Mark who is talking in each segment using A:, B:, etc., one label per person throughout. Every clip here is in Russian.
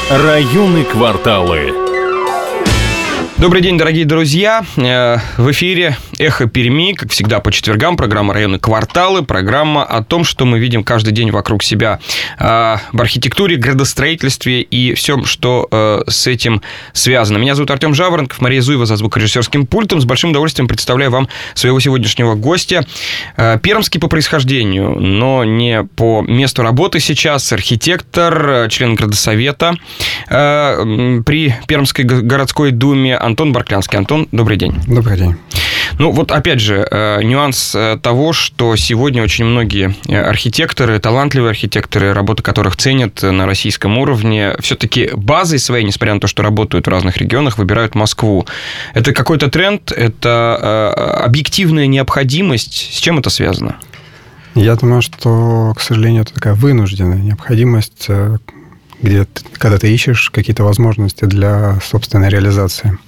A: Районы, кварталы.
B: Добрый день, дорогие друзья. В эфире «Эхо Перми», как всегда, по четвергам. Программа «Районы, кварталы». Программа о том, что мы видим каждый день вокруг себя в архитектуре, градостроительстве и всем, что с этим связано. Меня зовут Артем Жаворонков, Мария Зуева за звукорежиссерским пультом. С большим удовольствием представляю вам своего сегодняшнего гостя. Пермский по происхождению, но не по месту работы сейчас. Архитектор, член градосовета при Пермской городской думе Антон Барклянский. Антон, добрый день.
C: Добрый день.
B: Ну, вот опять же, нюанс того, что сегодня очень многие архитекторы, талантливые архитекторы, работы которых ценят на российском уровне, все-таки базой своей, несмотря на то, что работают в разных регионах, выбирают Москву. Это какой-то тренд, это объективная необходимость. С чем это связано?
C: Я думаю, что, к сожалению, это такая вынужденная необходимость, когда ты ищешь какие-то возможности для собственной реализации.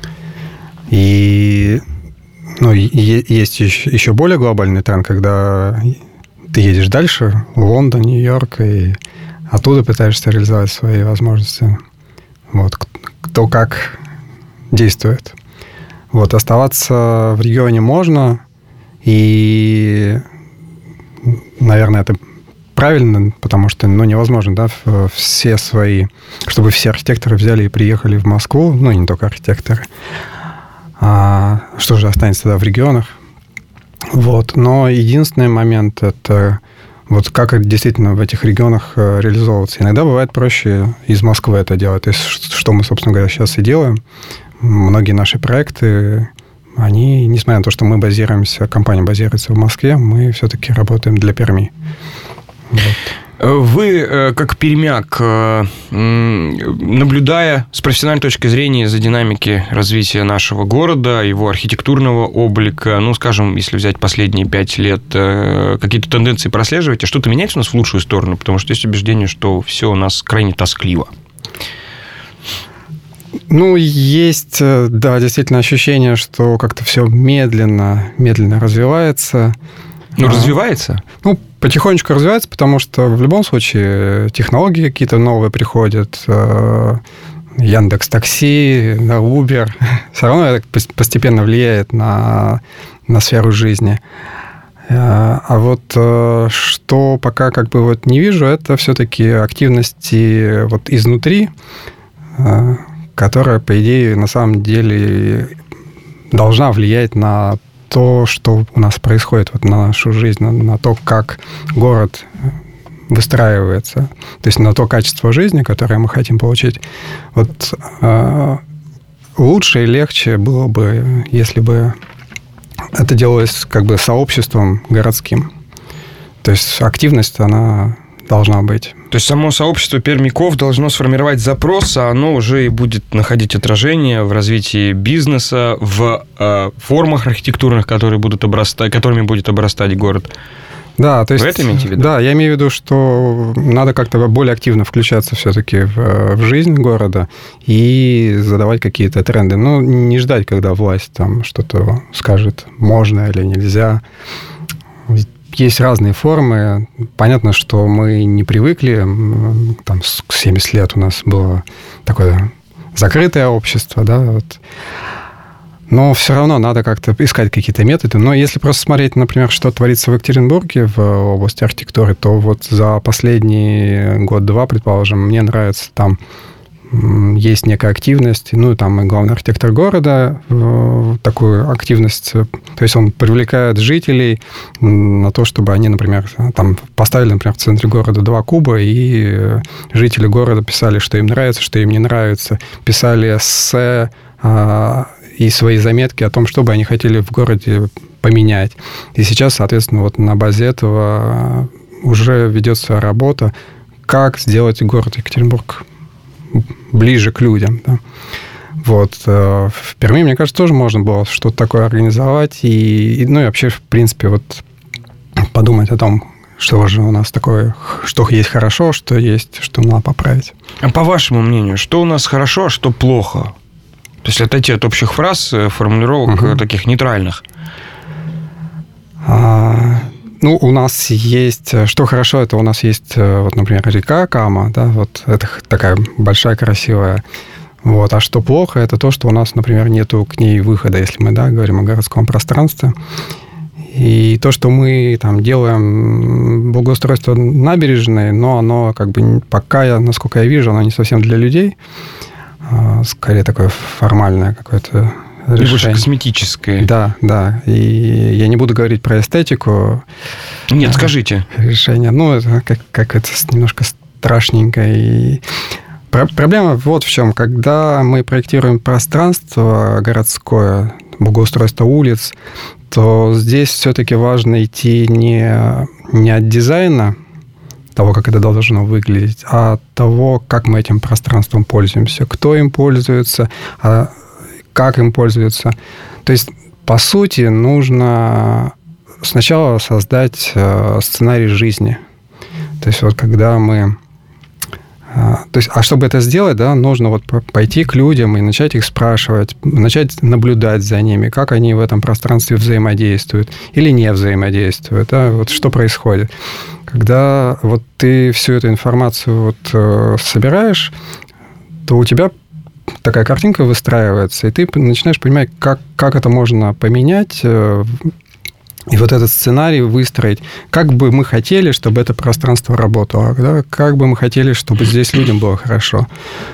C: И есть еще более глобальный тренд, когда ты едешь дальше, в Лондон, Нью-Йорк, и оттуда пытаешься реализовать свои возможности. Вот. Кто как действует. Вот. Оставаться в регионе можно, и, наверное, это правильно, потому что невозможно, да, чтобы все архитекторы взяли и приехали в Москву, не только архитекторы. Что же останется тогда в регионах? Вот. Но единственный момент – это вот как действительно в этих регионах реализовываться. Иногда бывает проще из Москвы это делать. То есть, что мы, собственно говоря, сейчас и делаем. Многие наши проекты, они, несмотря на то, что компания базируется в Москве, мы все-таки работаем для Перми. Вот.
B: Вы, как пермяк, наблюдая с профессиональной точки зрения за динамики развития нашего города, его архитектурного облика, скажем, если взять последние 5 лет, какие-то тенденции прослеживаете, что-то меняется у нас в лучшую сторону? Потому что есть убеждение, что все у нас крайне тоскливо.
C: Есть, да, действительно ощущение, что как-то все медленно развивается.
B: Развивается?
C: Потихонечку развивается, потому что в любом случае технологии какие-то новые приходят. Яндекс.Такси, Uber. Все равно это постепенно влияет на сферу жизни. А вот что пока не вижу, это все-таки активности изнутри, которая, по идее, на самом деле должна влиять на то, что у нас происходит, на нашу жизнь, на то, как город выстраивается, то есть на то качество жизни, которое мы хотим получить. Лучше и легче было бы, если бы это делалось сообществом городским. То есть активность, она должна быть.
B: То есть само сообщество пермяков должно сформировать запрос, а оно уже и будет находить отражение в развитии бизнеса, в формах архитектурных, которыми будет обрастать город.
C: Да, то есть,
B: вы это имеете в виду?
C: Да, я имею в виду, что надо как-то более активно включаться все-таки в жизнь города и задавать какие-то тренды. Не ждать, когда власть что-то скажет, можно или нельзя. Есть разные формы. Понятно, что мы не привыкли. 70 лет у нас было такое закрытое общество, да, Но все равно надо как-то искать какие-то методы. Но если просто смотреть, например, что творится в Екатеринбурге в области архитектуры, то за последний год-два, предположим, мне нравится есть некая активность, и главный архитектор города такую активность, то есть он привлекает жителей на то, чтобы они, например, поставили, например, в центре города 2 куба, и жители города писали, что им нравится, что им не нравится, писали эссе и свои заметки о том, что бы они хотели в городе поменять. И сейчас, соответственно, на базе этого уже ведется работа, как сделать город Екатеринбург ближе к людям. Да. В Перми, мне кажется, тоже можно было что-то такое организовать. И вообще, в принципе, подумать о том, что же у нас такое, что есть хорошо, что надо поправить.
B: А по вашему мнению, что у нас хорошо, а что плохо? То есть отойти от общих фраз, формулировок таких нейтральных.
C: Ну, у нас есть... Что хорошо, это у нас есть, вот, например, река Кама, да, вот это такая большая, красивая. Вот. А что плохо, это то, что у нас, например, нету к ней выхода, если мы, да, говорим о городском пространстве. И то, что мы там делаем благоустройство набережной, но оно как бы пока, насколько я вижу, оно не совсем для людей. Скорее такое формальное какое-то решение.
B: Больше косметическое.
C: Да, да. И я не буду говорить про эстетику.
B: Нет, скажите.
C: Решение. Ну, это как это немножко страшненько. И проблема вот в чем. Когда мы проектируем пространство городское, благоустройство улиц, то здесь все-таки важно идти не от дизайна, того, как это должно выглядеть, а от того, как мы этим пространством пользуемся, кто им пользуется, как им пользуются. То есть, по сути, нужно сначала создать сценарий жизни. То есть, вот когда мы... То есть, а чтобы это сделать, да, нужно вот пойти к людям и начать их спрашивать, начать наблюдать за ними, как они в этом пространстве взаимодействуют или не взаимодействуют, да, вот что происходит. Когда вот ты всю эту информацию вот собираешь, то у тебя такая картинка выстраивается, и ты начинаешь понимать, как это можно поменять, и вот этот сценарий выстроить, как бы мы хотели, чтобы это пространство работало, да? Как бы мы хотели, чтобы здесь людям было хорошо.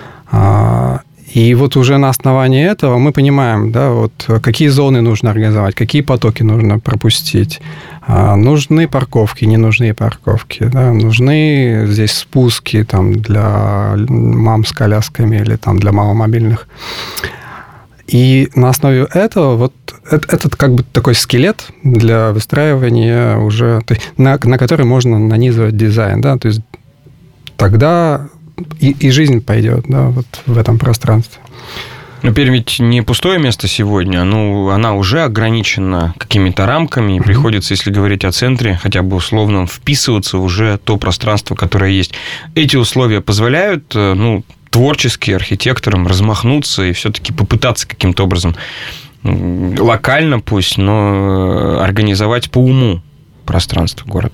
C: И вот уже на основании этого мы понимаем, да, вот какие зоны нужно организовать, какие потоки нужно пропустить. Нужны парковки, не нужны парковки. Да? Нужны здесь спуски там, для мам с колясками или там, для маломобильных. И на основе этого вот этот как бы такой скелет для выстраивания уже, то есть, на который можно нанизывать дизайн, да, то есть тогда и жизнь пойдет, да, вот в этом пространстве.
B: Но Пермь ведь не пустое место сегодня, ну, она уже ограничена какими-то рамками, и приходится, если говорить о центре, хотя бы условно вписываться в уже то пространство, которое есть. Эти условия позволяют, ну, творчески архитекторам размахнуться и все-таки попытаться каким-то образом локально пусть, но организовать по уму пространство города.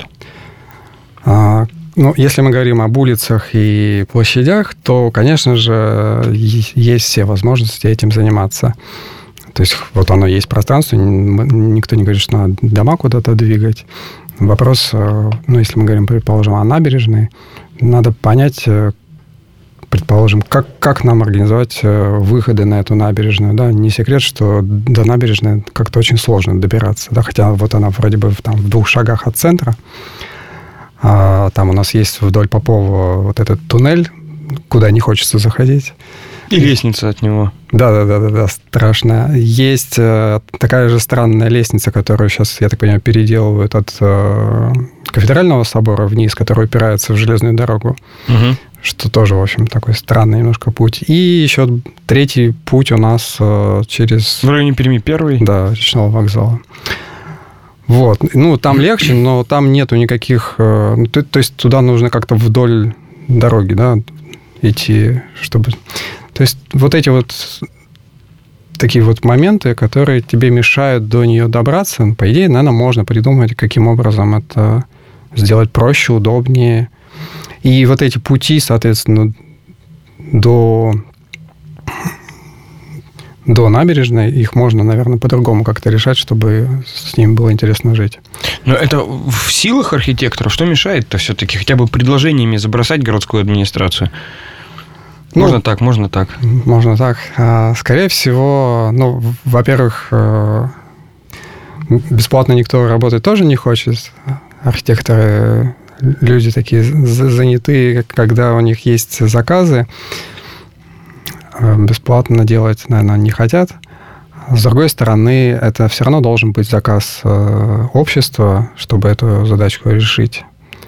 C: Ну, если мы говорим об улицах и площадях, то, конечно же, есть все возможности этим заниматься. То есть, вот оно есть пространство, никто не говорит, что надо дома куда-то двигать. Вопрос, ну, если мы говорим, предположим, о набережной, надо понять, предположим, как нам организовать выходы на эту набережную. Да? Не секрет, что до набережной как-то очень сложно добираться. Да? Хотя вот она вроде бы там, в 2 шагах от центра. Там у нас есть вдоль Попова вот этот туннель, куда не хочется заходить.
B: И лестница от него.
C: Да, страшная. Есть такая же странная лестница, которую сейчас, я так понимаю, переделывают от Кафедрального собора вниз, которая упирается в железную дорогу. Угу. Что тоже, в общем, такой странный немножко путь. И еще 3-й путь у нас через...
B: В районе Перми 1-й?
C: Да, речного вокзала. Вот. Ну, там легче, но там нету никаких... То есть туда нужно как-то вдоль дороги, да, идти, чтобы... То есть вот эти вот такие вот моменты, которые тебе мешают до нее добраться, по идее, наверное, можно придумать, каким образом это сделать проще, удобнее. И вот эти пути, соответственно, до набережной, их можно, наверное, по-другому как-то решать, чтобы с ним было интересно жить.
B: Но это в силах архитекторов? Что мешает-то все-таки хотя бы предложениями забросать городскую администрацию? Можно так, можно так.
C: Можно так. Скорее всего, ну, во-первых, бесплатно никто работать тоже не хочет. Архитекторы, люди такие занятые, когда у них есть заказы, бесплатно делать, наверное, не хотят. С другой стороны, это все равно должен быть заказ общества, чтобы эту задачку решить.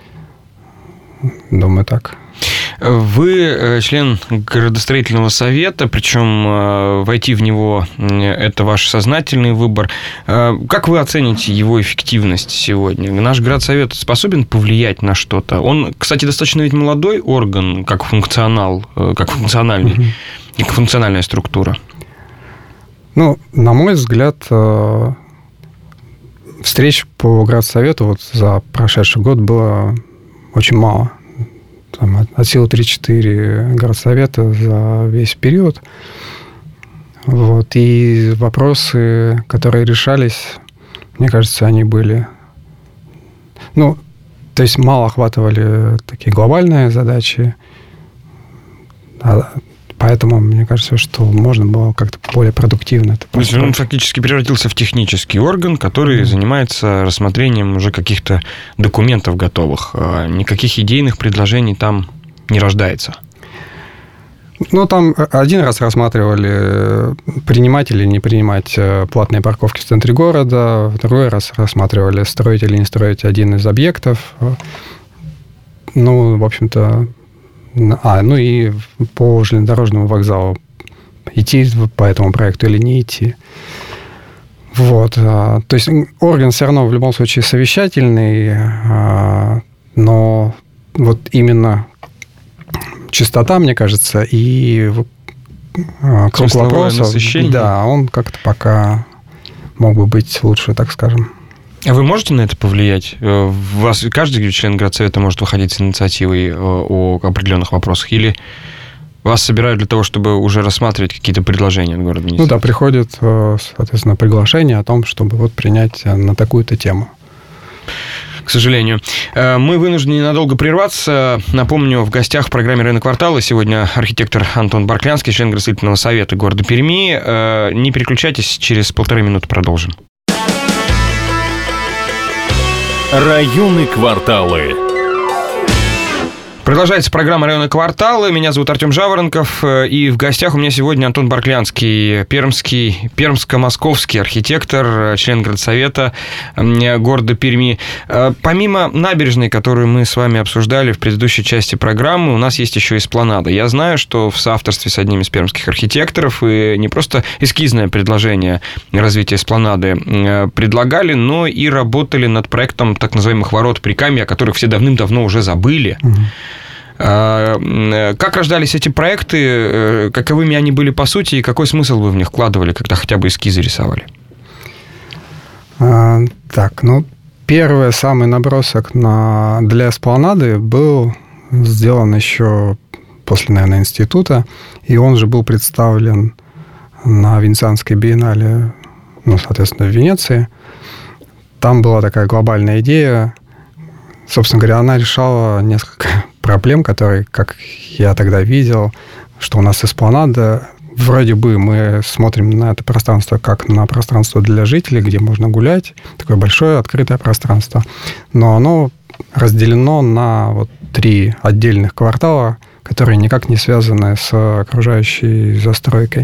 C: Думаю, так.
B: Вы член градостроительного совета, причем войти в него – это ваш сознательный выбор. Как вы оцените его эффективность сегодня? Наш градсовет способен повлиять на что-то? Он, кстати, достаточно ведь молодой орган, как функциональный, и как функциональная структура.
C: Ну, на мой взгляд, встреч по Градсовету вот за прошедший год было очень мало. Там от силы 3-4 Градсовета за весь период. Вот. И вопросы, которые решались, мне кажется, они были... то есть мало охватывали такие глобальные задачи. Поэтому, мне кажется, что можно было как-то более продуктивно это построить.
B: То есть он фактически превратился в технический орган, который занимается рассмотрением уже каких-то документов готовых. Никаких идейных предложений там не рождается.
C: Там один раз рассматривали, принимать или не принимать платные парковки в центре города, в другой раз рассматривали, строить или не строить один из объектов. В общем-то... и по железнодорожному вокзалу идти по этому проекту или не идти. Вот. То есть орган все равно в любом случае совещательный, но вот именно частота, мне кажется, и круг вопросов,
B: насыщение.
C: Да, он как-то пока мог бы быть лучше, так скажем.
B: А вы можете на это повлиять? Каждый член Градсовета может выходить с инициативой о определенных вопросах? Или вас собирают для того, чтобы уже рассматривать какие-то предложения от города администрации?
C: Приходит, соответственно, приглашение о том, чтобы принять на такую-то тему.
B: К сожалению. Мы вынуждены ненадолго прерваться. Напомню, в гостях в программе «Районные кварталы» сегодня архитектор Антон Барклянский, член Градостроительного совета города Перми. Не переключайтесь, через 1,5 минуты продолжим.
A: Районы кварталы.
B: Продолжается программа «Районные кварталы». Меня зовут Артем Жаворонков. И в гостях у меня сегодня Антон Барклянский, пермско-московский архитектор, член Градсовета города Перми. Помимо набережной, которую мы с вами обсуждали в предыдущей части программы, у нас есть еще эспланада. Я знаю, что в соавторстве с одним из пермских архитекторов и не просто эскизное предложение развития эспланады предлагали, но и работали над проектом так называемых ворот Прикамья, о которых все давным-давно уже забыли. Как рождались эти проекты, каковыми они были по сути, и какой смысл вы в них вкладывали, когда хотя бы эскизы рисовали?
C: Первый самый набросок для эспланады был сделан еще после, наверное, института, и он же был представлен на Венецианской биеннале, соответственно, в Венеции. Там была такая глобальная идея. Собственно говоря, она решала несколько проблем, которые, как я тогда видел, что у нас эспланада, вроде бы мы смотрим на это пространство как на пространство для жителей, где можно гулять, такое большое открытое пространство, но оно разделено на 3 отдельных квартала, которые никак не связаны с окружающей застройкой.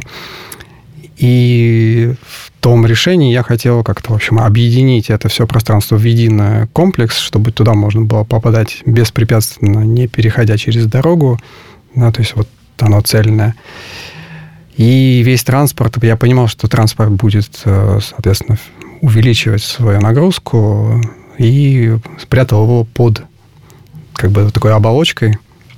C: И в том решении я хотел как-то, в общем, объединить это все пространство в единый комплекс, чтобы туда можно было попадать беспрепятственно, не переходя через дорогу. То есть оно цельное. И весь транспорт, я понимал, что транспорт будет, соответственно, увеличивать свою нагрузку, и спрятал его под такой оболочкой.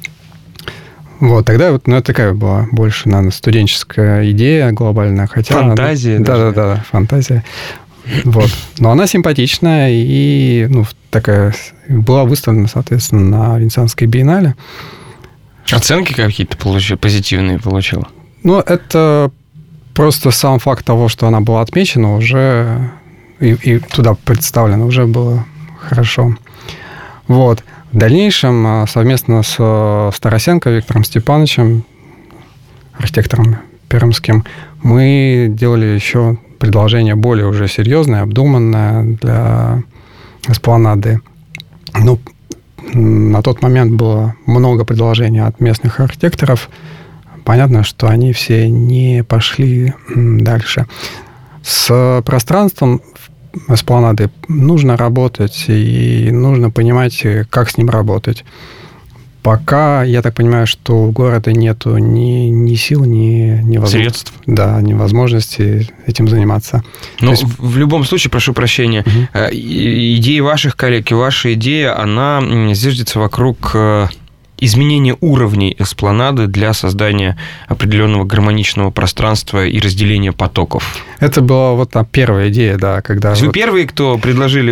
C: Тогда это такая была больше, наверное, студенческая идея глобальная.
B: Фантазия.
C: Да, фантазия. Но она симпатичная и такая была выставлена, соответственно, на Венецианской биеннале.
B: Оценки какие-то позитивные получила?
C: Это просто сам факт того, что она была отмечена уже и туда представлена, уже было хорошо. В дальнейшем совместно с Старосенко Виктором Степановичем, архитектором пермским, мы делали еще предложение более уже серьезное, обдуманное для эспланады. На тот момент было много предложений от местных архитекторов. Понятно, что они все не пошли дальше. С пространством эспланады нужно работать, и нужно понимать, как с ним работать. Пока, я так понимаю, что у города нету ни сил, ни
B: средств.
C: Да, ни возможности этим заниматься.
B: В любом случае, прошу прощения, идеи ваших коллег и ваша идея, она зиждется вокруг изменение уровней эспланады для создания определенного гармоничного пространства и разделения потоков.
C: Это была вот первая идея, да, когда...
B: Вы первые, кто предложили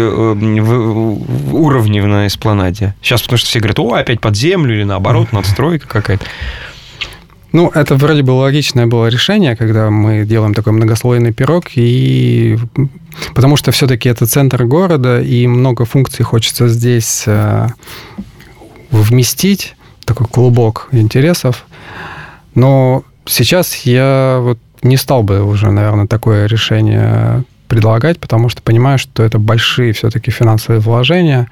B: уровни на эспланаде? Сейчас, потому что все говорят, опять под землю или наоборот, надстройка какая-то.
C: Ну, это вроде бы логичное было решение, когда мы делаем такой многослойный пирог, и потому что все-таки это центр города, и много функций хочется здесь вместить, такой клубок интересов. Но сейчас я вот не стал бы уже, наверное, такое решение предлагать, потому что понимаю, что это большие все-таки финансовые вложения,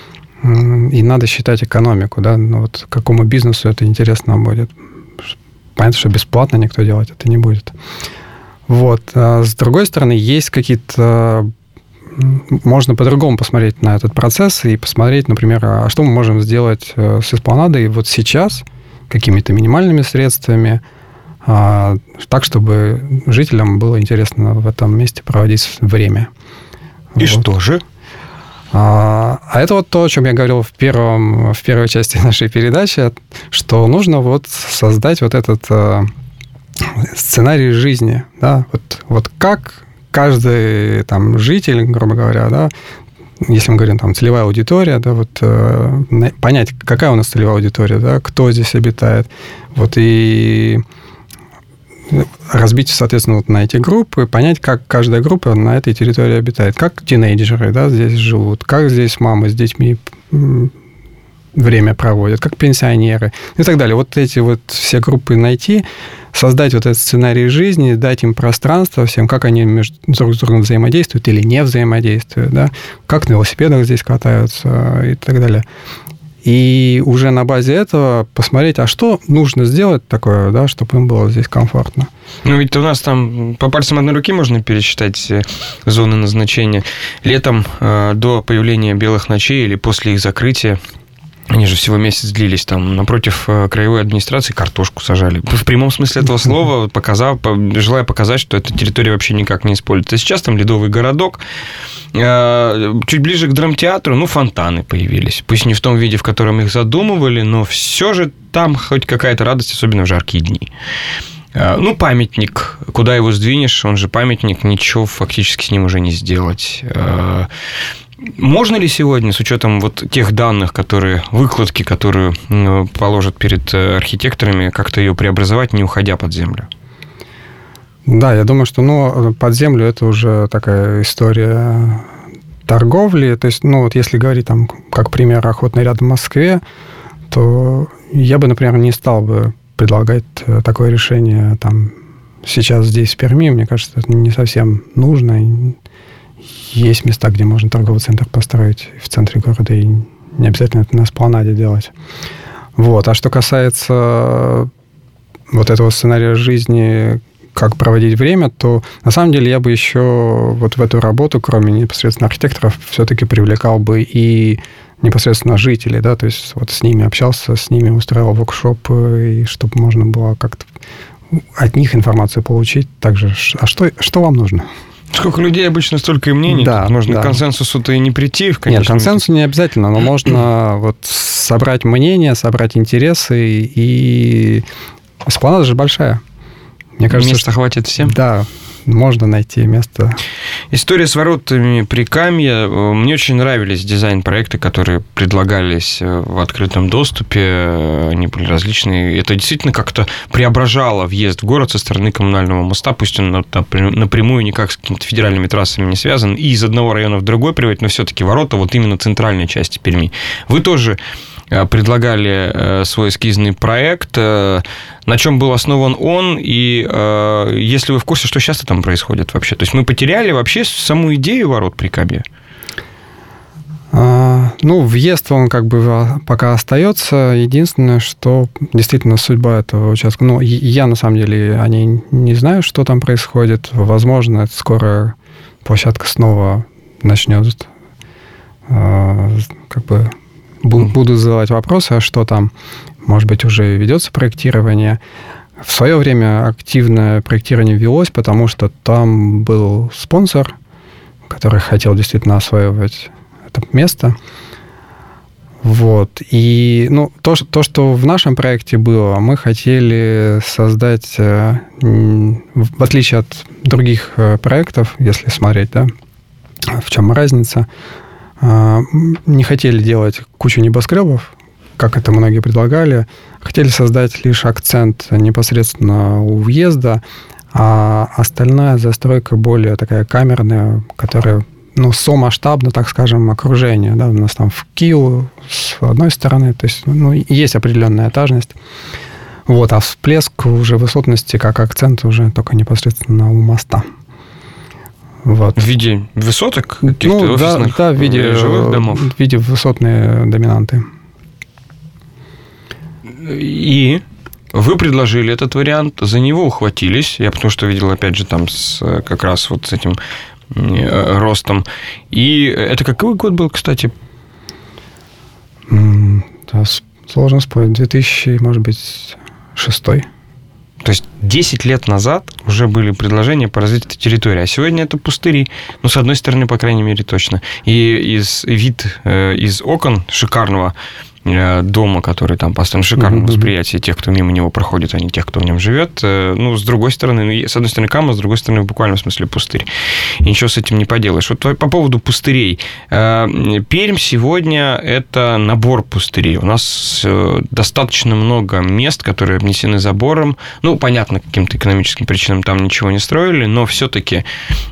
C: и надо считать экономику, да, ну, вот какому бизнесу это интересно будет. Понятно, что бесплатно никто делать это не будет. Вот. А с другой стороны, есть какие-то... Можно по-другому посмотреть на этот процесс и посмотреть, например, а что мы можем сделать с эспланадой вот сейчас, какими-то минимальными средствами, так, чтобы жителям было интересно в этом месте проводить время.
B: И вот. Что же?
C: А это вот то, о чем я говорил в первой части нашей передачи, что нужно вот создать вот этот сценарий жизни, да, вот как каждый там житель, грубо говоря, да, если мы говорим там целевая аудитория, да, вот понять, какая у нас целевая аудитория, да, кто здесь обитает, вот и разбить, соответственно, вот на эти группы, понять, как каждая группа на этой территории обитает, как тинейджеры, да, здесь живут, как здесь мамы с детьми время проводят, как пенсионеры и так далее. Вот эти вот все группы найти, создать вот этот сценарий жизни, дать им пространство всем, как они друг с другом взаимодействуют или не взаимодействуют, да, как на велосипедах здесь катаются и так далее. И уже на базе этого посмотреть, а что нужно сделать такое, да, чтобы им было здесь комфортно.
B: Ну, ведь у нас там по пальцам одной руки можно пересчитать зоны назначения. Летом до появления белых ночей или после их закрытия, они же всего месяц длились, там напротив краевой администрации картошку сажали. В прямом смысле этого слова, желая показать, что эта территория вообще никак не используется. А сейчас там ледовый городок. Чуть ближе к драмтеатру, фонтаны появились. Пусть не в том виде, в котором их задумывали, но все же там хоть какая-то радость, особенно в жаркие дни. Памятник, куда его сдвинешь, он же памятник, ничего фактически с ним уже не сделать. Можно ли сегодня, с учетом вот тех данных, выкладки, которые положат перед архитекторами, как-то ее преобразовать, не уходя под землю?
C: Да, я думаю, что под землю это уже такая история торговли. То есть, вот если говорить, там, как пример, охотный ряд в Москве, то я бы, например, не стал бы предлагать такое решение там, сейчас здесь, в Перми. Мне кажется, это не совсем нужно. Есть места, где можно торговый центр построить в центре города, и не обязательно это на эспланаде делать. Вот. А что касается вот этого сценария жизни, как проводить время, то на самом деле я бы еще вот в эту работу, кроме непосредственно архитекторов, все-таки привлекал бы и непосредственно жителей, да, то есть вот с ними общался, с ними устраивал воркшопы, и чтобы можно было как-то от них информацию получить. Также, а что вам нужно?
B: Сколько людей обычно, столько и мнений.
C: Да,
B: можно
C: да.
B: к консенсусу-то и не прийти.
C: Нет, консенсус не обязательно, но можно вот собрать мнения, собрать интересы, и эспланада же большая. Мне кажется,
B: места хватит всем?
C: Да, можно найти место.
B: История с воротами Прикамья. Мне очень нравились дизайн-проекты, которые предлагались в открытом доступе. Они были различные. Это действительно как-то преображало въезд в город со стороны коммунального моста. Пусть он напрямую никак с какими-то федеральными трассами не связан. И из одного района в другой приводит, но все-таки ворота вот именно центральной части Перми. Вы тоже предлагали свой эскизный проект. На чем был основан он? И если вы в курсе, что сейчас там происходит вообще? То есть мы потеряли вообще саму идею ворот Прикамья?
C: Въезд, он как бы пока остается. Единственное, что действительно судьба этого участка... я на самом деле о ней не знаю, что там происходит. Возможно, скоро площадка снова начнет буду задавать вопросы, а что там, может быть, уже ведется проектирование. В свое время активное проектирование велось, потому что там был спонсор, который хотел действительно осваивать это место. Вот. И то, что в нашем проекте было, мы хотели создать, в отличие от других проектов, если смотреть, да, в чем разница, не хотели делать кучу небоскребов, как это многие предлагали, хотели создать лишь акцент непосредственно у въезда, а остальная застройка более такая камерная, которая сомасштабно, так скажем, окружение. Да? У нас там в Киеве с одной стороны, то есть есть определенная этажность. Вот, а всплеск уже высотности как акцент уже только непосредственно у моста. Вот.
B: В виде высоток каких-то офисных,
C: да, в виде
B: жилых домов?
C: В виде высотной доминанты.
B: И вы предложили этот вариант, за него ухватились. Я потому что видел, опять же, там как раз вот с этим ростом. И это какой год был, кстати?
C: Да, сложно вспомнить. 2000, может быть, 2006.
B: То есть 10 лет назад уже были предложения по развитию этой территории, а сегодня это пустыри. С одной стороны, по крайней мере, точно. И вид из окон шикарного дома, который там построен, шикарное восприятие тех, кто мимо него проходит, а не тех, кто в нем живет. С другой стороны, с одной стороны камера, с другой стороны, в буквальном смысле пустырь. И ничего с этим не поделаешь. Вот по поводу пустырей. Пермь сегодня – это набор пустырей. У нас достаточно много мест, которые обнесены забором. Понятно, каким-то экономическим причинам там ничего не строили, но все-таки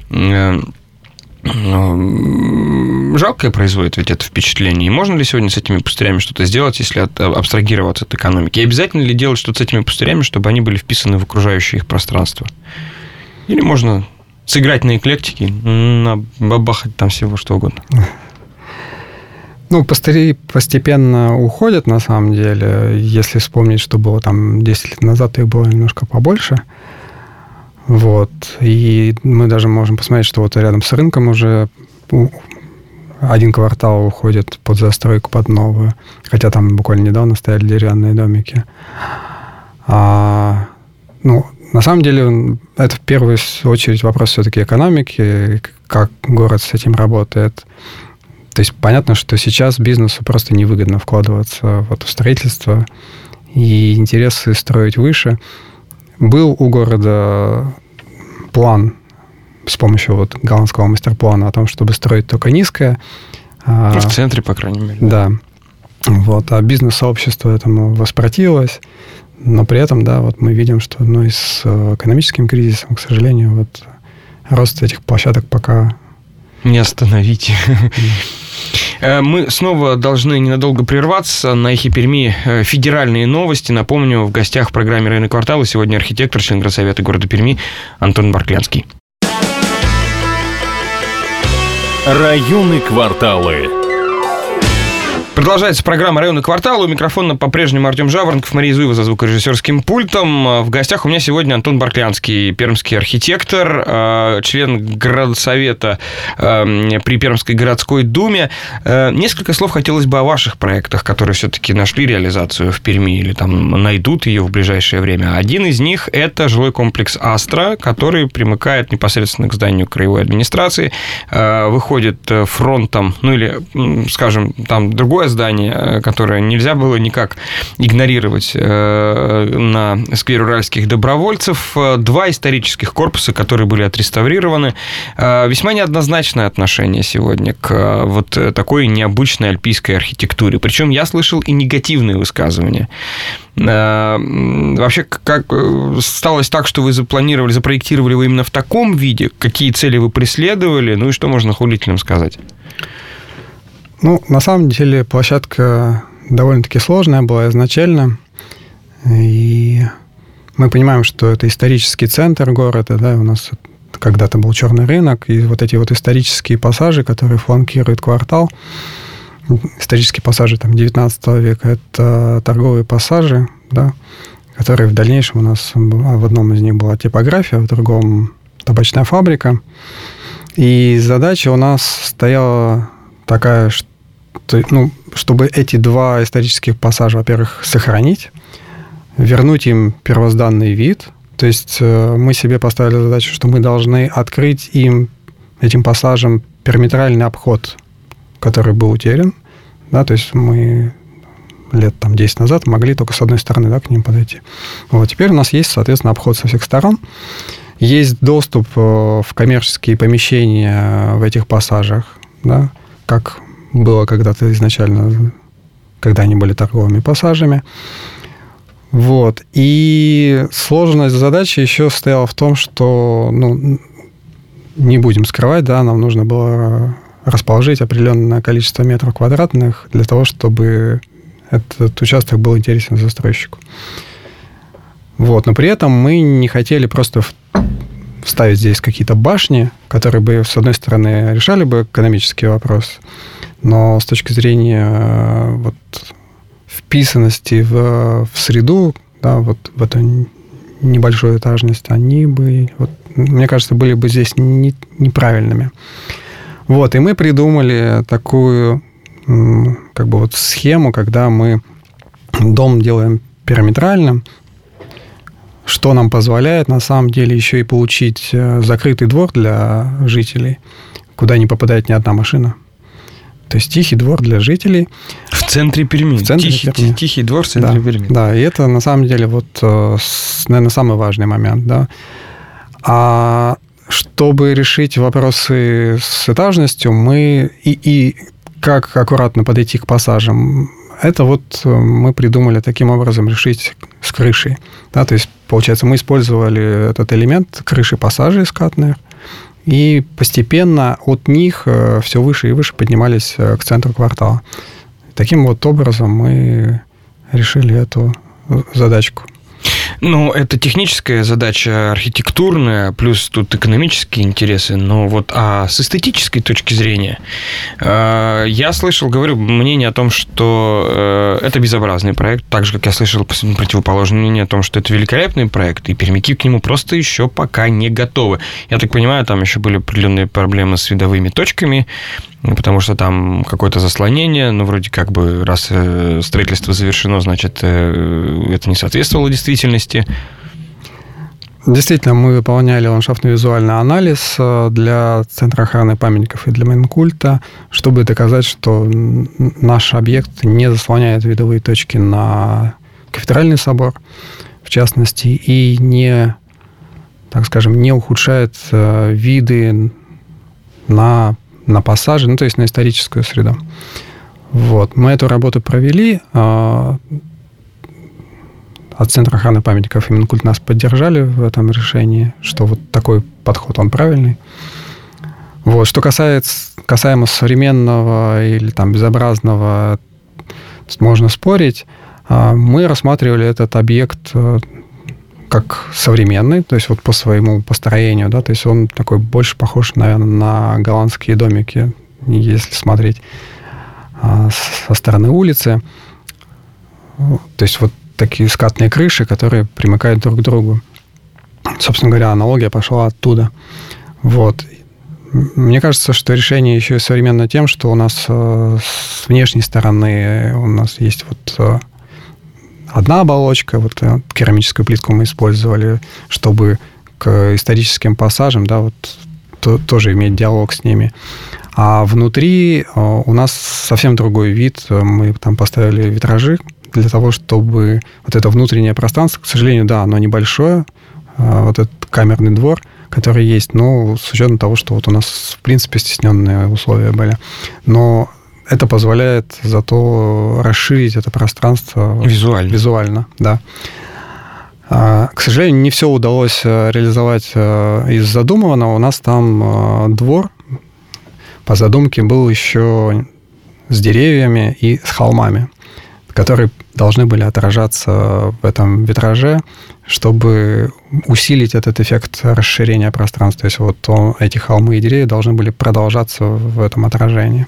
B: жалкое производит ведь это впечатление. И можно ли сегодня с этими пустырями что-то сделать, если абстрагироваться от экономики? И обязательно ли делать что-то с этими пустырями, чтобы они были вписаны в окружающее их пространство? Или можно сыграть на эклектике, набабахать там всего что угодно?
C: Пустыри постепенно уходят, на самом деле. Если вспомнить, что было там 10 лет назад, их было немножко побольше. Вот. И мы даже можем посмотреть, что вот рядом с рынком уже один квартал уходит под застройку, под новую. Хотя там буквально недавно стояли деревянные домики. На самом деле, это в первую очередь вопрос все-таки экономики, как город с этим работает. То есть понятно, что сейчас бизнесу просто невыгодно вкладываться в строительство и интересы строить выше. Был у города план с помощью голландского мастер-плана о том, чтобы строить только низкое.
B: В центре, по крайней мере.
C: Да. А бизнес-сообщество этому воспротивилось. Но при этом, мы видим, что и с экономическим кризисом, к сожалению, рост этих площадок пока
B: не остановить. Мы снова должны ненадолго прерваться. На Эхе Перми федеральные новости. Напомню, в гостях в программе «Районные кварталы» сегодня архитектор, член горсовета города Перми Антон Барклянский.
A: Районы кварталы.
B: Продолжается программа «Районные кварталы». У микрофона по-прежнему Артем Жаворонков, Мария Зуева за звукорежиссерским пультом. В гостях у меня сегодня Антон Барклянский, пермский архитектор, член горсовета при Пермской городской думе. Несколько слов хотелось бы о ваших проектах, которые все-таки нашли реализацию в Перми или там найдут ее в ближайшее время. Один из них – это жилой комплекс «Астра», который примыкает непосредственно к зданию краевой администрации, выходит фронтом, или, скажем, там другое здание, которое нельзя было никак игнорировать на сквере уральских добровольцев. 2 исторических корпуса, которые были отреставрированы. Весьма неоднозначное отношение сегодня к такой необычной альпийской архитектуре. Причем я слышал и негативные высказывания. Вообще, как сталось так, что вы запроектировали вы именно в таком виде? Какие цели вы преследовали? И что можно хулителям сказать?
C: На самом деле площадка довольно-таки сложная была изначально. И мы понимаем, что это исторический центр города. Да, у нас когда-то был черный рынок. И эти исторические пассажи, которые фланкируют квартал, исторические пассажи 19 века, это торговые пассажи, да, которые в дальнейшем у нас в одном из них была типография, в другом табачная фабрика. И задача у нас стояла такая, что, чтобы эти 2 исторических пассажа, во-первых, сохранить, вернуть им первозданный вид. То есть мы себе поставили задачу, что мы должны открыть этим пассажам периметральный обход, который был утерян, Да, то есть мы лет 10 назад могли только с одной стороны, да, к ним подойти. Вот. Теперь у нас есть, соответственно, обход со всех сторон. Есть доступ в коммерческие помещения в этих пассажах, да, как было когда-то изначально, когда они были торговыми пассажами. Вот. И сложность задачи еще состояла в том, что, не будем скрывать, да, нам нужно было расположить определенное количество метров квадратных для того, чтобы этот участок был интересен застройщику. Вот. Но при этом мы не хотели просто вставить здесь какие-то башни, которые бы, с одной стороны, решали бы экономический вопрос, но с точки зрения вписанности в среду, да, в эту небольшую этажность, они бы, мне кажется, были бы здесь неправильными. Вот, и мы придумали такую схему, когда мы дом делаем периметральным, что нам позволяет, на самом деле, еще и получить закрытый двор для жителей, куда не попадает ни одна машина. То есть тихий двор для жителей.
B: В центре Перми. Тихий двор в центре Перми.
C: Да, и это, на самом деле, наверное, самый важный момент. Да. А чтобы решить вопросы с этажностью, мы и как аккуратно подойти к пассажам, это мы придумали таким образом решить с крышей. Да, то есть, получается, мы использовали этот элемент крыши пассажей скатных, и постепенно от них все выше и выше поднимались к центру квартала. Таким образом мы решили эту задачку.
B: Это техническая задача, архитектурная, плюс тут экономические интересы. Но а с эстетической точки зрения, я говорю мнение о том, что это безобразный проект, так же, как я слышал противоположное мнение о том, что это великолепный проект, и пермяки к нему просто еще пока не готовы. Я так понимаю, там еще были определенные проблемы с видовыми точками, потому что там какое-то заслонение, вроде как бы, раз строительство завершено, значит, это не соответствовало действительности.
C: Действительно, мы выполняли ландшафтно-визуальный анализ для Центра охраны памятников и для Минкульта, чтобы доказать, что наш объект не заслоняет видовые точки на Кафедральный собор, в частности, и не ухудшает виды на пассаже, то есть на историческую среду. Вот. Мы эту работу провели. От Центра охраны памятников и Минкульт нас поддержали в этом решении, что такой подход, он правильный. Вот. Что касаемо современного или безобразного, можно спорить. Мы рассматривали этот объект как современный, то есть по своему построению, да, то есть он такой больше похож, наверное, на голландские домики, если смотреть со стороны улицы. То есть такие скатные крыши, которые примыкают друг к другу. Собственно говоря, аналогия пошла оттуда. Вот. Мне кажется, что решение еще и современно тем, что у нас с внешней стороны у нас есть одна оболочка, керамическую плитку мы использовали, чтобы к историческим пассажам, да, тоже иметь диалог с ними. А внутри у нас совсем другой вид. Мы там поставили витражи для того, чтобы это внутреннее пространство, к сожалению, да, оно небольшое, этот камерный двор, который есть, с учетом того, что у нас, в принципе, стесненные условия были. Но это позволяет зато расширить это пространство визуально, да. К сожалению, не все удалось реализовать из задуманного. У нас там двор по задумке был еще с деревьями и с холмами, которые должны были отражаться в этом витраже, чтобы усилить этот эффект расширения пространства. То есть эти холмы и деревья должны были продолжаться в этом отражении.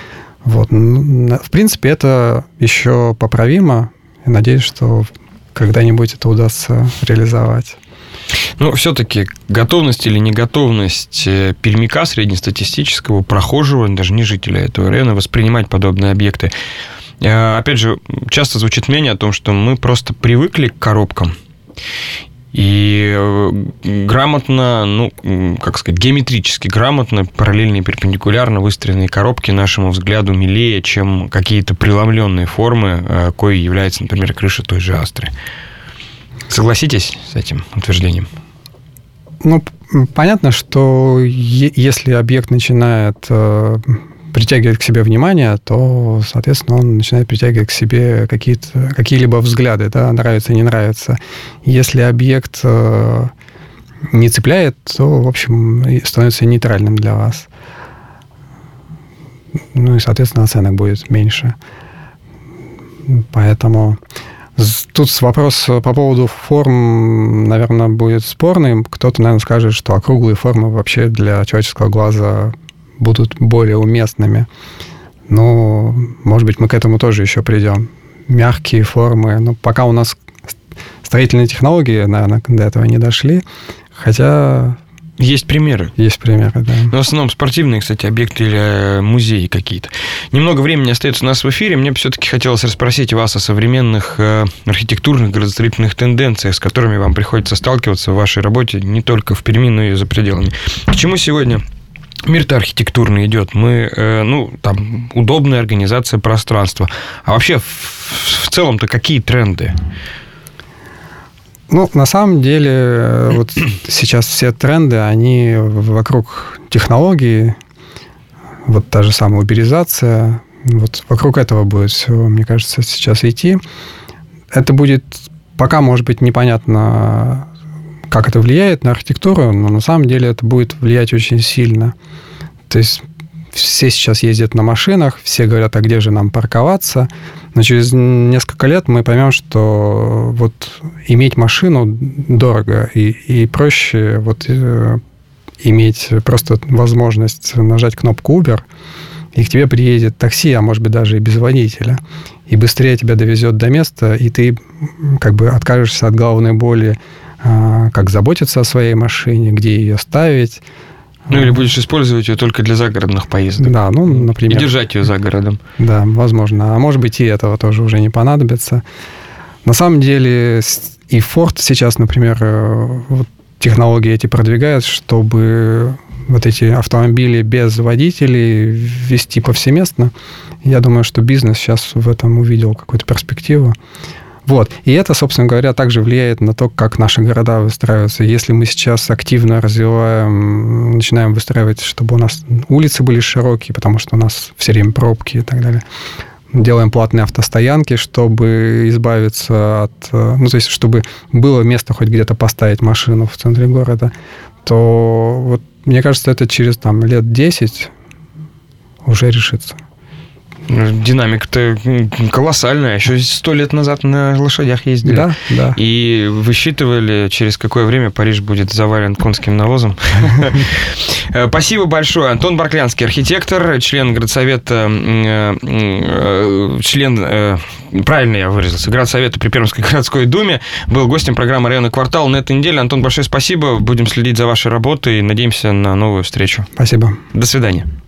C: В принципе, это еще поправимо. И надеюсь, что когда-нибудь это удастся реализовать.
B: Все-таки готовность или неготовность пермяка среднестатистического, прохожего, даже не жителя этого района, воспринимать подобные объекты. Опять же, часто звучит мнение о том, что мы просто привыкли к коробкам. И грамотно, геометрически грамотно, параллельно и перпендикулярно выстроенные коробки, нашему взгляду, милее, чем какие-то преломленные формы, коей является, например, крыша той же Астры. Согласитесь с этим утверждением?
C: Понятно, что если объект начинает притягивать к себе внимание, то, соответственно, он начинает притягивать к себе какие-либо взгляды, да, нравится, не нравится. Если объект не цепляет, то, в общем, становится нейтральным для вас. И, соответственно, оценок будет меньше. Поэтому тут вопрос по поводу форм, наверное, будет спорный. Кто-то, наверное, скажет, что округлые формы вообще для человеческого глаза будут более уместными. Но, может быть, мы к этому тоже еще придем. Мягкие формы. Но пока у нас строительные технологии, наверное, до этого не дошли. Хотя...
B: Есть примеры.
C: Есть примеры, да.
B: Но в основном спортивные, кстати, объекты или музеи какие-то. Немного времени остается у нас в эфире. Мне бы все-таки хотелось расспросить вас о современных архитектурных градостроительных тенденциях, с которыми вам приходится сталкиваться в вашей работе не только в Перми, но и за пределами. К чему сегодня мир-то архитектурный идет? Мы, удобная организация пространства. А вообще, в целом-то какие тренды?
C: На самом деле, вот сейчас все тренды, они вокруг технологий, вот та же самая уберизация, вот вокруг этого будет все, мне кажется, сейчас идти. Это будет пока, может быть, непонятно, как это влияет на архитектуру, но на самом деле это будет влиять очень сильно. То есть все сейчас ездят на машинах, все говорят, а где же нам парковаться? Но через несколько лет мы поймем, что вот иметь машину дорого, и проще иметь просто возможность нажать кнопку Uber, и к тебе приедет такси, а может быть даже и без водителя, и быстрее тебя довезет до места, и ты откажешься от головной боли, как заботиться о своей машине, где ее ставить.
B: Или будешь использовать ее только для загородных поездок.
C: Да, например.
B: И держать ее за городом.
C: Да, возможно. А может быть, и этого тоже уже не понадобится. На самом деле, и Ford сейчас, например, технологии эти продвигает, чтобы вот эти автомобили без водителей везти повсеместно. Я думаю, что бизнес сейчас в этом увидел какую-то перспективу. Вот. И это, собственно говоря, также влияет на то, как наши города выстраиваются. Если мы сейчас активно развиваем, начинаем выстраивать, чтобы у нас улицы были широкие, потому что у нас все время пробки и так далее. Делаем платные автостоянки, чтобы избавиться от... то есть, чтобы было место хоть где-то поставить машину в центре города, то, вот, мне кажется, это через лет 10 уже решится.
B: Динамика-то колоссальная. Еще 100 лет назад на лошадях ездили.
C: Да, да.
B: И высчитывали, через какое время Париж будет завален конским навозом. Спасибо большое. Антон Барклянский, архитектор, член градсовета, правильно я выразился, градсовета при Пермской городской думе, был гостем программы «Районный квартал» на этой неделе. Антон, большое спасибо. Будем следить за вашей работой и надеемся на новую встречу.
C: Спасибо.
B: До свидания.